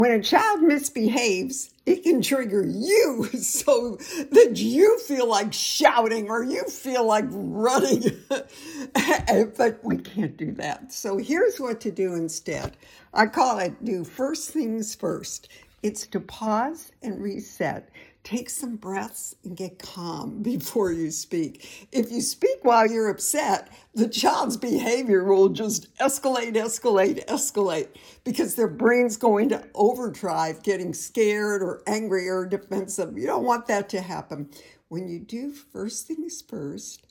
When a child misbehaves, it can trigger you so that you feel like shouting or you feel like running. But we can't do that. So here's what to do instead. I call it do first things first. It's to pause and reset. Take some breaths and get calm before you speak. If you speak while you're upset, the child's behavior will just escalate, because their brain's going to overdrive, getting scared or angry or defensive. You don't want that to happen. When you do first things first,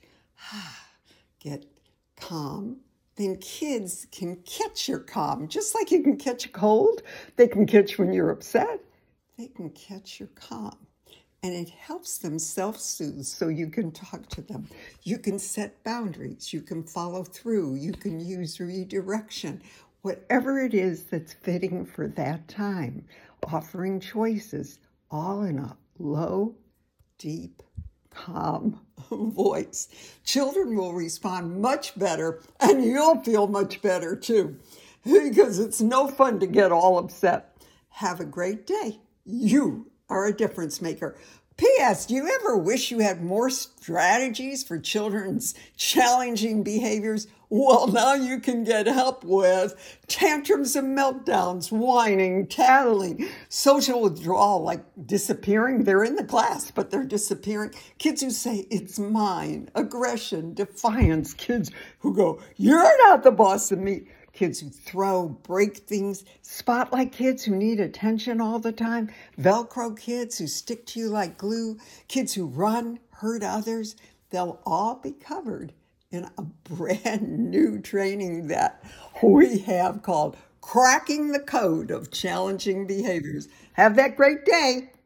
get calm, then kids can catch your calm. Just like you can catch a cold, they can catch when you're upset, they can catch your calm. And it helps them self-soothe so you can talk to them. You can set boundaries. You can follow through. You can use redirection. Whatever it is that's fitting for that time. Offering choices, all in a low, deep, calm voice. Children will respond much better, and you'll feel much better too, because it's no fun to get all upset. Have a great day. You are a difference maker. P.S. Do you ever wish you had more strategies for children's challenging behaviors? Well, now you can get help with tantrums and meltdowns, whining, tattling, social withdrawal, like disappearing. They're in the class, but they're disappearing. Kids who say, it's mine, aggression, defiance. Kids who go, you're not the boss of me. Kids who throw, break things, spotlight kids who need attention all the time, Velcro kids who stick to you like glue, kids who run, hurt others. They'll all be covered in a brand new training that we have called Cracking the Code of Challenging Behaviors. Have that great day.